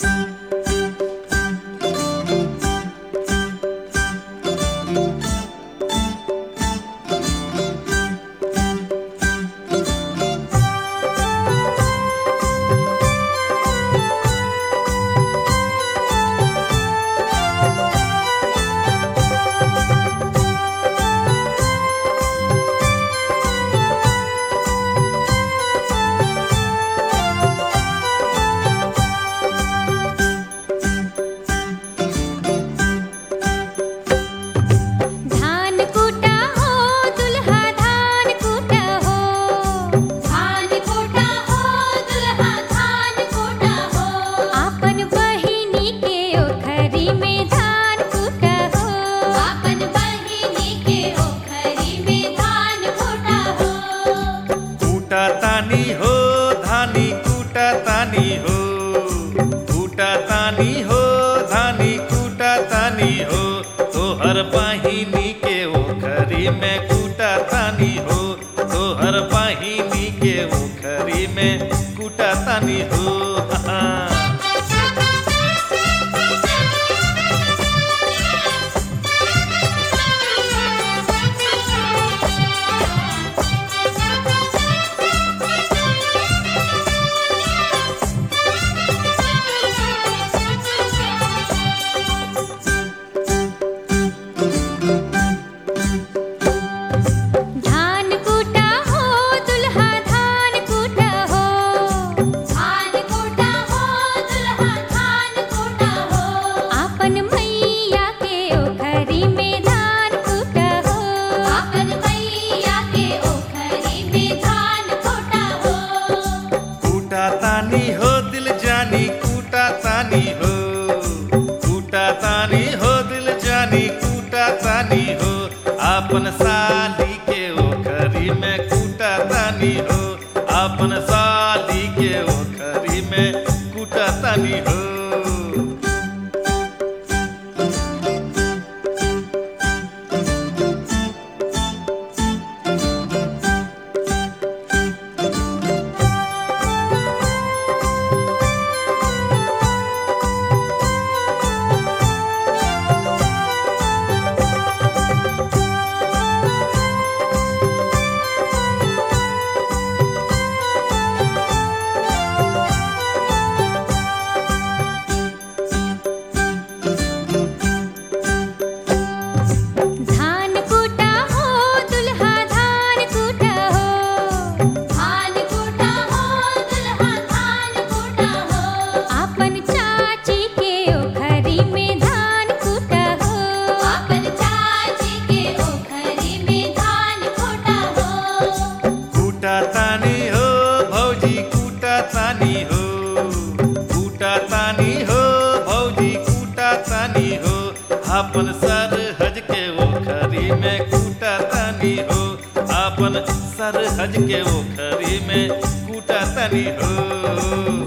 तोहर बहिनी के ओखरी में कूटा तानी हो, तोहर बहिनी के ओखरी में कूटा तानी हो। अपन साली के ओखरी में कूटा तानी हो, अपन साली के ओखरी में कूटा तानी हो। अपन सरहज के ओखरी में कूटा तानी हो, अपन सरहज के ओखरी में कूटा तानी हो।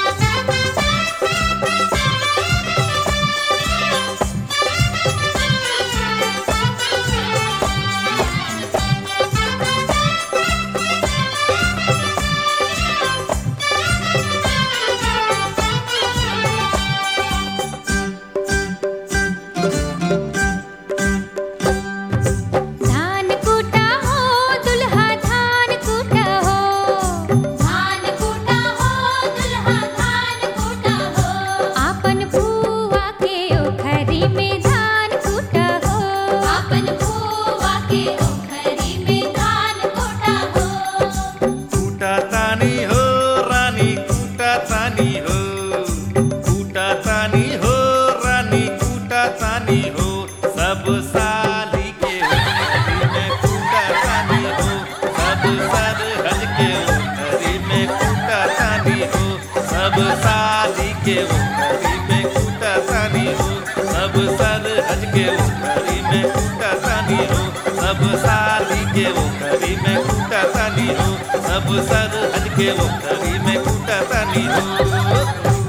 सब साली के ओखरी में कूटा तानी हो, सब सरहज के ओखरी में कूटा तानी हो, सब साली के ओखरी में कूटा तानी हो, सब सरहज के ओखरी में कूटा तानी हो, सब साली के ओखरी में कूटा तानी हो, सब सरहज के ओखरी में कूटा तानी हो।